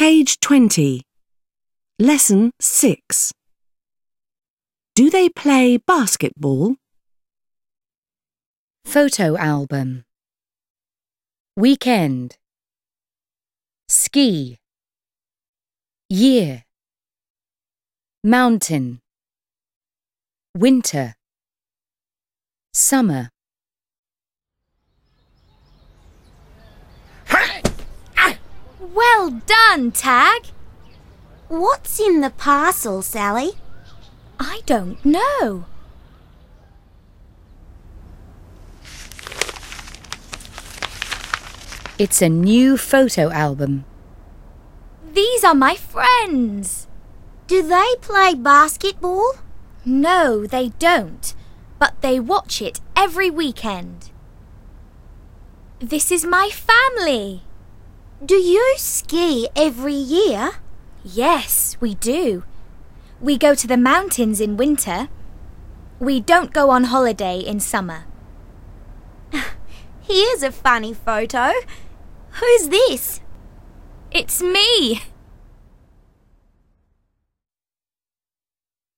Page 20. Lesson 6. Do they play basketball? Photo album. Weekend. Ski. Year. Mountain. Winter. Summer. Well done, Tag. What's in the parcel, Sally? I don't know. It's a new photo album. These are my friends. Do they play basketball? No, they don't, but they watch it every weekend. This is my family. Do you ski every year? Yes, we do. We go to the mountains in winter. We don't go on holiday in summer. Here's a funny photo. Who's this? It's me.